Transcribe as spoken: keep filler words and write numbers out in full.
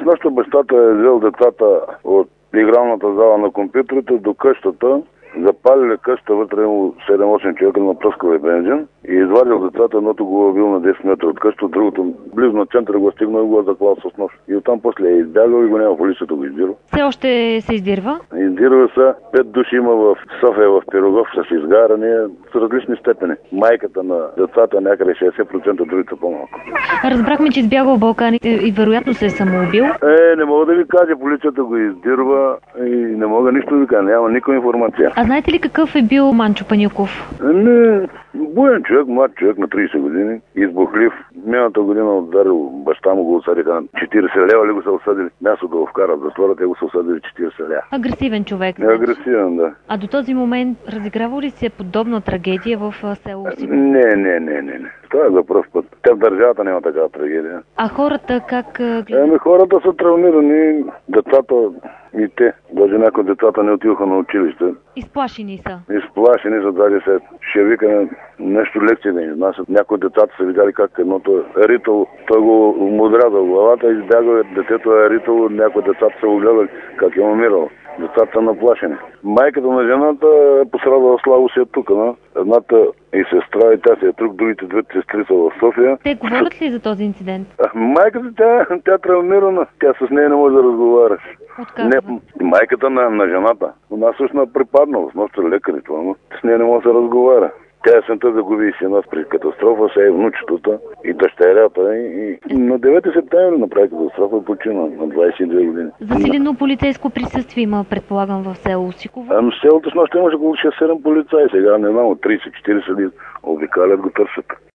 Защо бащата е взел децата от игралната зала на компютрите до къщата, запалили къщата, вътре имало седем-осем човека на пръскава и бензин и извадил децата, едното го е бил на десет метра от къщата, другото близо на центъра го е стигнал и го е заклал с нож. И оттам после е избягал и го няма, полицията го издирва. Все още се издирва? Издирва се. Пет души има в София, в Пирогов, с изгаряне с различни степени. Майката на децата някъде шейсет процента, другите по-малко. Разбрахме, че избягал в Балканите и вероятно се е самоубил. Е, не мога да ви кажа, полицията го издирва и не мога нищо да ви кажа, няма никаква информация. А знаете ли какъв е бил Манчо Паников? Не, буен човек, млад човек на трийсет години, избухлив. Миналата година ударил баща му, го осъдиха на четирийсет лева, ли го са осъдили. Място да го вкарат в затвора, те го са осъдили четирийсет лева. Агресивен човек. Не, агресивен, да. А до този момент разиграва ли се подобна трагедия в село Осипов? Не, не, не, не, не. Това е за пръв път. Те в държавата няма такава трагедия. А хората как гледат? Еми, хората са травмирани, децата и те. Даже някои децата не отиваха на училище. Изплашени са. Изплашени са, даже се ще викаме нещо лекция да ни изнасят. Някои децата са видяли как едното е ритало. Той го му отрязал главата, избягал, детето е ритало, някои децата са го гледали как е умирало. Децата са наплашени. Майката на жената е пострадала, слабо си е тук, но едната и сестра, и тя си е тук, другите двете сестри са в София. Те говорят ли за този инцидент? А, майката, тя, тя е травмирана. Тя с нея не може да разговаряш. Не, майката на, на жената. У нас също е припаднала, с нощта лекари това, но с нея не може да се разговаря. Тя есента загуби и сина при катастрофа, сега и внучетата, и дъщерята. И, и на девети септември направи катастрофа и почина на двадесет и две години. Засилено полицейско присъствие има, предполагам, в село Осиково? Ами в селото с нощта имаше около шест-седем полицаи. Сега не знам, от трийсет-четирийсет обикалят, го търсят.